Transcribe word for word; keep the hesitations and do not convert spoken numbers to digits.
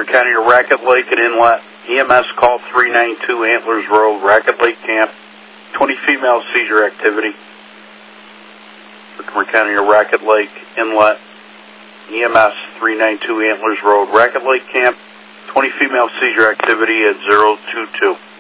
Montgomery County to Racket Lake and Inlet. E M S call three nine two Antlers Road, Racket Lake Camp. twenty female seizure activity. Montgomery County to Racket Lake Inlet. E M S three nine two Antlers Road, Racket Lake Camp. twenty female seizure activity at zero two two.